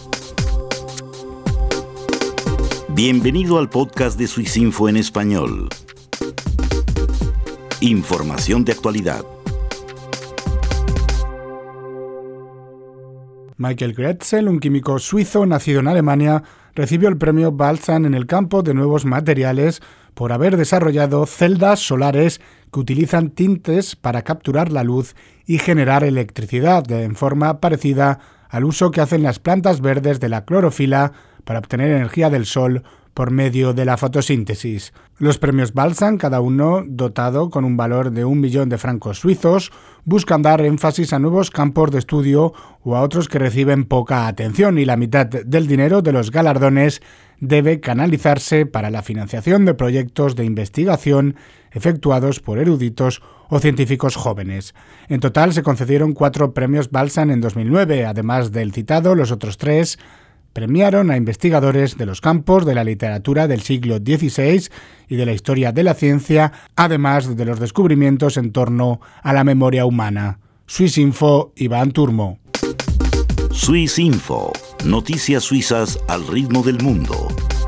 Bienvenido al podcast de Swissinfo en español. Información de actualidad. Michael Grätzel, un químico suizo nacido en Alemania, recibió el premio Balzan en el campo de nuevos materiales por haber desarrollado celdas solares que utilizan tintes para capturar la luz y generar electricidad en forma parecida al uso que hacen las plantas verdes de la clorofila para obtener energía del sol por medio de la fotosíntesis. Los premios Balzan, cada uno dotado con un valor de 1 millón de francos suizos, buscan dar énfasis a nuevos campos de estudio o a otros que reciben poca atención, y la mitad del dinero de los galardones debe canalizarse para la financiación de proyectos de investigación efectuados por eruditos o científicos jóvenes. En total se concedieron 4 premios Balzan en 2009. Además del citado, los otros 3 premiaron a investigadores de los campos de la literatura del siglo XVI y de la historia de la ciencia, además de los descubrimientos en torno a la memoria humana. Swissinfo, Iván Turmo. Swissinfo, noticias suizas al ritmo del mundo.